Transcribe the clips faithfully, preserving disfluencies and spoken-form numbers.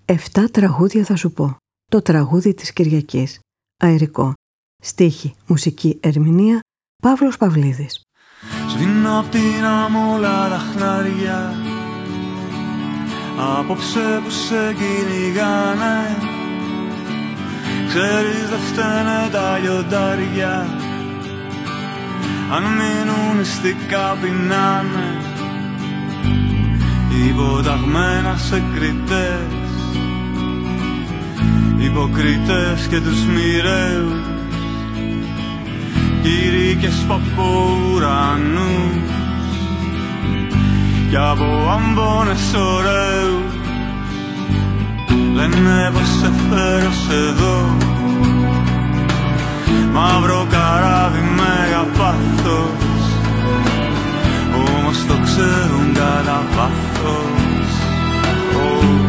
Εφτά τραγούδια θα σου πω. Το τραγούδι της Κυριακής. Αερικό. Στίχη, μουσική, ερμηνεία, Παύλος Παυλίδης. Σβήνω απ' την άμμο όλα τα χνάρια, απόψε που σε κυνηγάνε. Ξέρεις δεν φταίνε τα λιοντάρια, αν μείνουν μυστικά πεινάνε. Υποταγμένα σε κριτές, υποκριτές και τους μοιραίους, κήρυκες από ουρανούς κι από αμπώνες ωραίους. Λένε πως σε φέρω εδώ, μαύρο καράβι μέγα πάθος, όμως το ξέρουν κατά βάθος. Oh.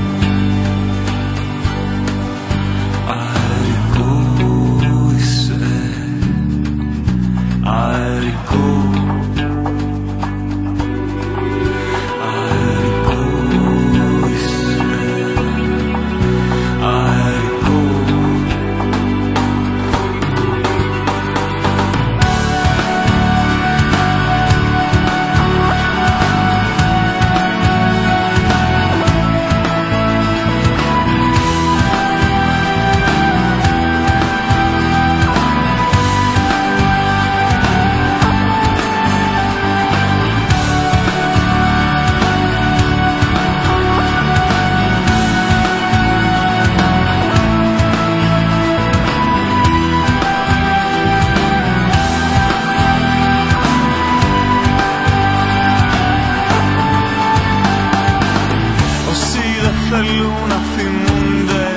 Αερικό είσαι, αερικό, αερικό είσαι, αερικό. Θέλουν να θυμούνται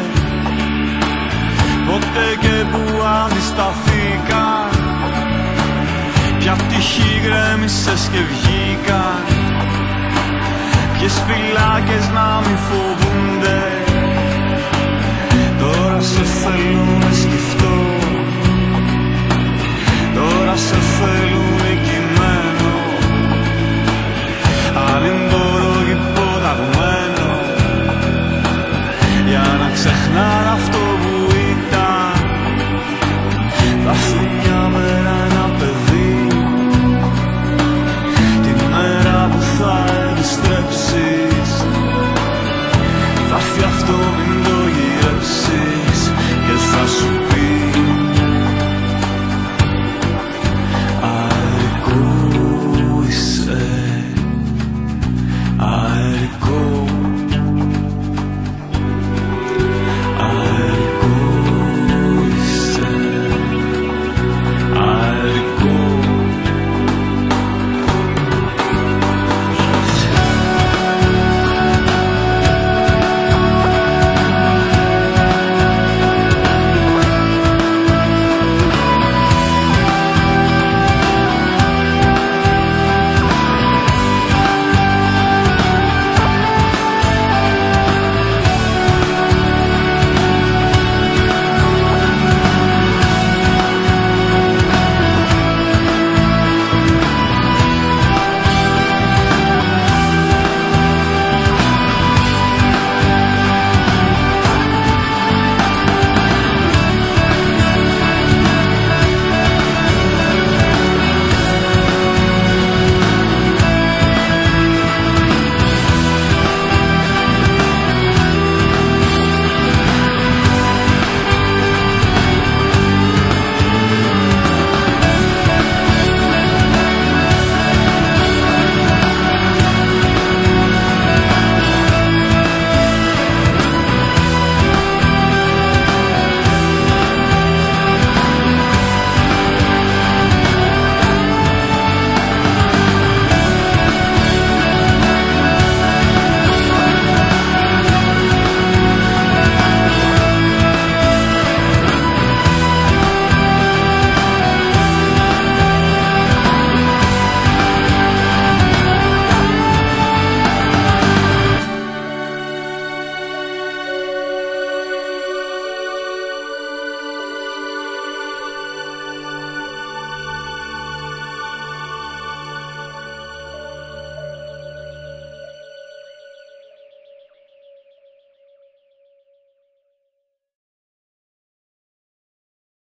πότε και που αντισταθήκαν, ποια τύχη γκρέμισες και βγήκαν, ποιες φυλάκες να μην φοβούνται. Τώρα σε θέλουν να σκεφτώ, τώρα σε θέλουν εκειμένο, αν δεν μπορώ υποταγμένο, για να ξεχνάνε αυτό που ήταν. Θα έρθει μια μέρα ένα παιδί, τη μέρα που θα επιστρέψεις. Θα έρθει αυτό, μην